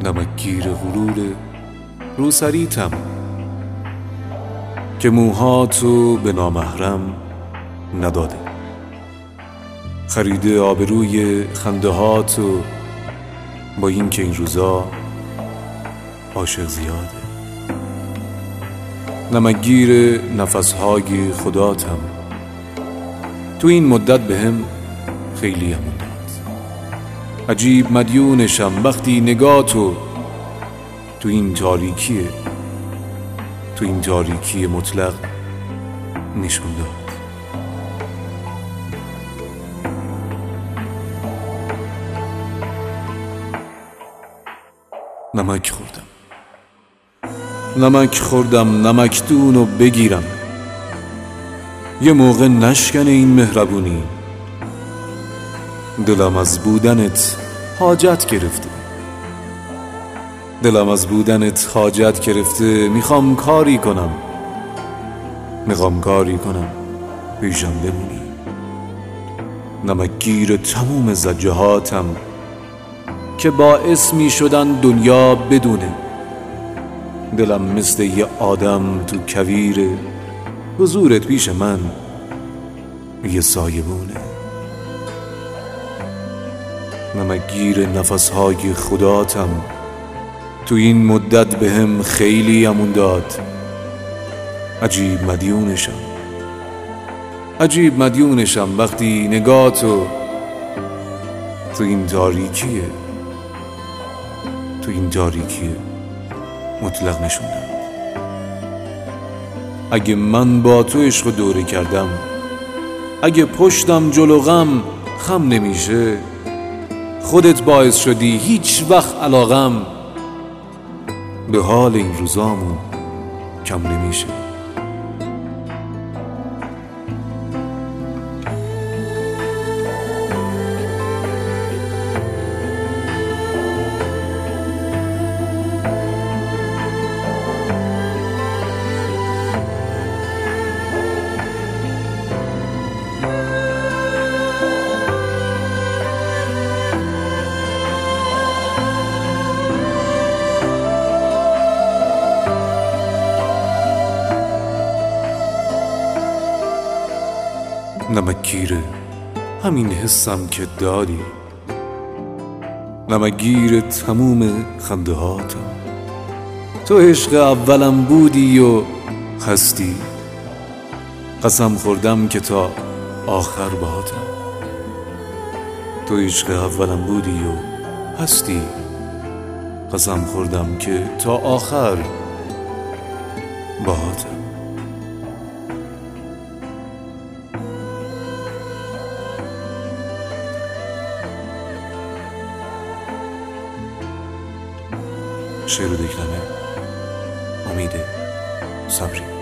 نمکگیر غرور روسریتم که موهاتو به نامحرم نداده، خریده آبروی خنده هاتو با این که این روزا عاشق زیاده. نمکگیر نفسهای خداتم، تو این مدت به هم خیلی همون داد. عجیب مدیونشم وقتی نگاه تو این تاریکی مطلق نشون داد. نمک خوردم نمکدونو بگیرم، یه موقع نشکنه این مهربونی. دلم از بودنت حاجت گرفته، میخوام کاری کنم پیشم بمونی. نمکگیر تموم زجهاتم که باعث میشدن دنیا بدونه دلم مثل یه آدم تو کویر، حضورت پیش من یه سایبونه. نمکگیر نفسهای خداتم، تو این مدت به هم خیلی امون داد. عجیب مدیونشم وقتی نگاه تو این تاریکی مطلق نشون داد. اگه من با تو عشق دوره کردم، اگه پشتم جلو غم خم نمیشه، خودت باعث شدی هیچ وقت علاقم به حال این روزامون کم نمیشه. نمکگیر همین حسم که داری، نمکگیر تموم خنده هاتم. تو عشق اولم بودی و هستی، قسم خوردم که تا آخر باهاتم. تو عشق اولم بودی و هستی، قسم خوردم که تا آخر باهاتم. شعر و دکلمه امید صبری.